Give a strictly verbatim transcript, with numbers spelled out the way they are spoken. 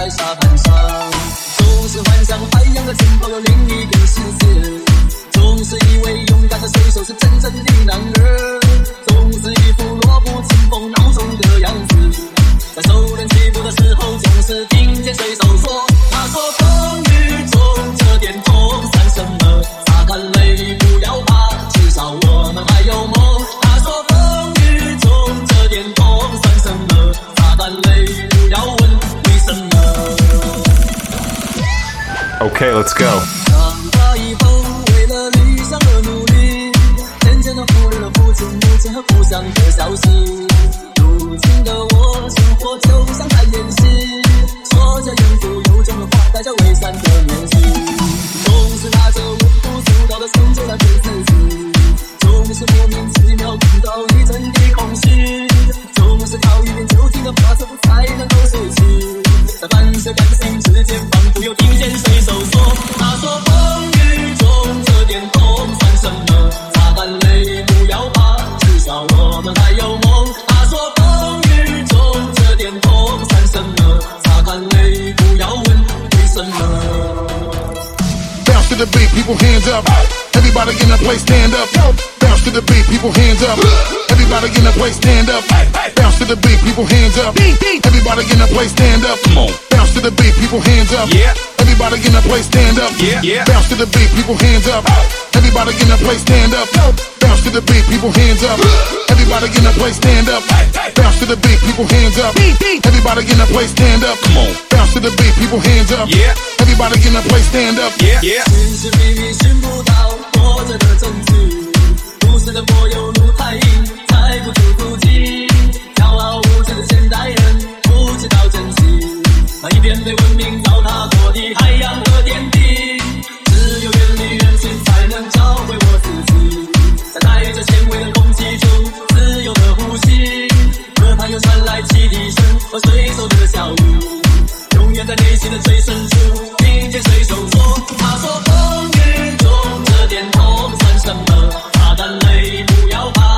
在沙滩上，总是幻想海洋的尽头有另一个世界，总是以为勇敢的水手是真正的男儿，总是一副弱不禁风孬种的样子，在收人起步的时候总是听见水手说，他说风雨中这点痛算什么，擦干泪不要怕，至少我们还有梦，他说风雨中这点痛算什么，擦干泪不要问为什么。 Okay, let's go. 长大以后为了理想而努力，渐渐地忽略了父亲母亲和故乡的消息，如今的我生活就像在演戏，说着严肃悠长的话，带着伪善的面具，总是拿着微不足道的成就来对自己，总是莫名其妙感到一阵的空虚，总是靠一遍就听的话才才能够睡去，在半睡半醒之间仿佛又听见水手说，他说风雨中这点痛算什么，擦干泪不要怕，至少我们还有梦，他说风雨中这点痛算什么，擦干泪不要问为什么。 Bounce to the beat, people hands up. Everybody in the place stand up. Bounce to the beat, people hands up. Everybody in the place stand up. Bounce to the beat, people hands up. Everybody in the place stand up. Come on. Bounce to the beat, people hands up. Yeah. Everybody in the place stand up. Yeah. Yeah. Bounce to the beat, people hands up. Everybody in the place stand up. Bounce to the beat, people hands up. Everybody in the place stand up. Bounce to the beat, people hands up. Everybody in the place stand up. Come on. Bounce to the beat, people hands up. Yeah. Everybody in the place stand up. Yeah. Yeah. 寻寻觅觅寻不到活着的证据，都市的柏油路太硬，猜不出足迹，骄傲无知的现代人不知道珍惜，那一片被文明糟蹋过的海洋和天地，只有远离人群才能找回我自己，在带着纤维的空气中自由的呼吸，河畔又传来汽笛声和水手的笑语，永远在内心的最深处听见水手说，他说风雨中这点痛算什么，擦干泪不要怕，